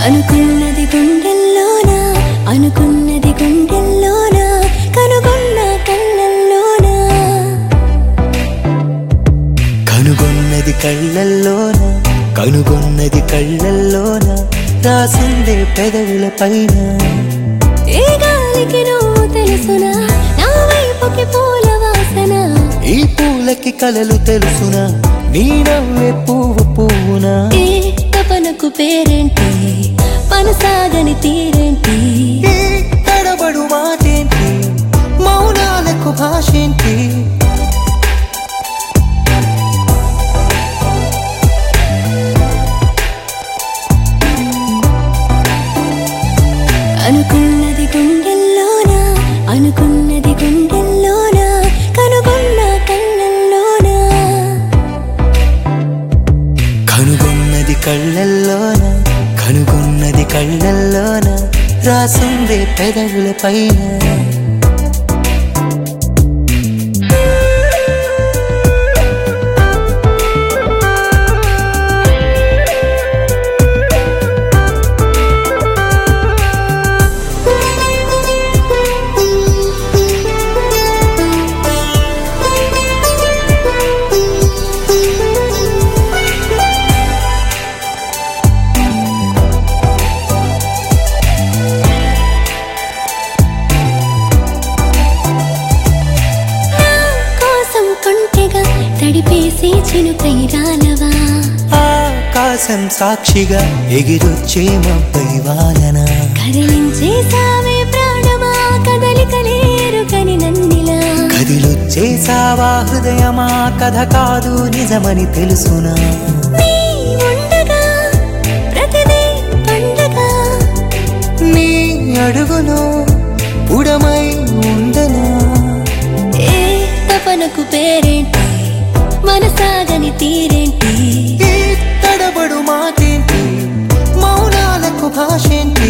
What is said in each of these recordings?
అనుకున్నది గుండెల్లోన అనుకున్నది గుండెల్లోన కనుగొన్న కళ్ళల్లోన కనుగొన్నది కళ్ళల్లోన కనుగొన్నది కళ్ళల్లోన రాసిందే పెదవుల పైన ఏ గాలికి నువ్వు తెలుసునా నా వైపుకి పూల వాసన ఈ పూలకి కలలు తెలుసునా నీ నవ్వే పువ్వు పువ్వునా ఏ తపనకు పేరేంటి పనసాగని తీరేంటి ఈ తడబడు మాటేంటి మౌనాలకు భాషేంటి అనుకున్నది గుండెల్లోన అనుకున్నది గుండెల్లోన కనుగొన్న కళ్ళల్లోన కనుగొన్నది కళ్ళల్లోన కనుగొన్నది కళ్ళల్లోన రాసిందే పెదవుల పైన తడిపేసి చినుకై రాలవా ఆకాశం సాక్షిగా ఎగిరొచ్చే మబ్బై వాలన కదిలించేసావే ప్రాణమా కదలికలేరు కని నన్నిలా కదిలొచ్చేసావా హృదయమా కథ కాదు నిజమని తెలుసునా నీ ఉండగా ప్రతిదీ పండగ నీ అడుగులో ఉడమై ఉండనా ఏ తపనకు పేరేంటి మనసాగని తీరేంటి ఈ తడబడు మాటేంటి మౌనాలకు భాషేంటి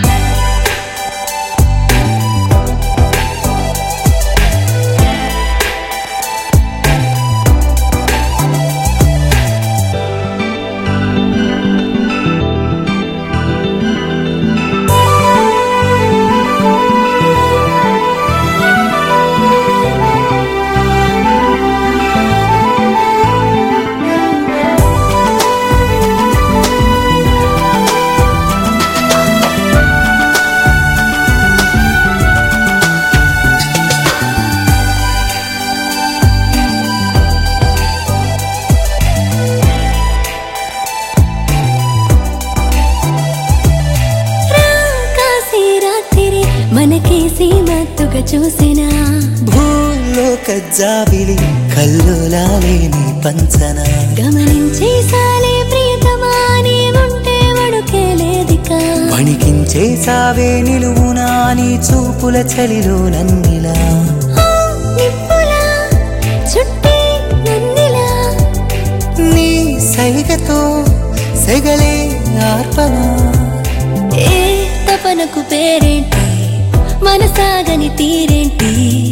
మనకేసి మత్తుగా చూసినా భూలోక జాబిలి కల్లోలాలే నీ పంచన గమనించేసాలే ప్రియతమా నీవుంటే వణుకే లేదిక వణికించేసావే నిలువునా నీ చూపుల చలిలో నన్నిలా నిప్పులా చుట్టి నన్నిలా నీ సైగతో సెగలే ఆర్పణ ఏ తపనకు పేరేంటి మనసాగని తీరేంటి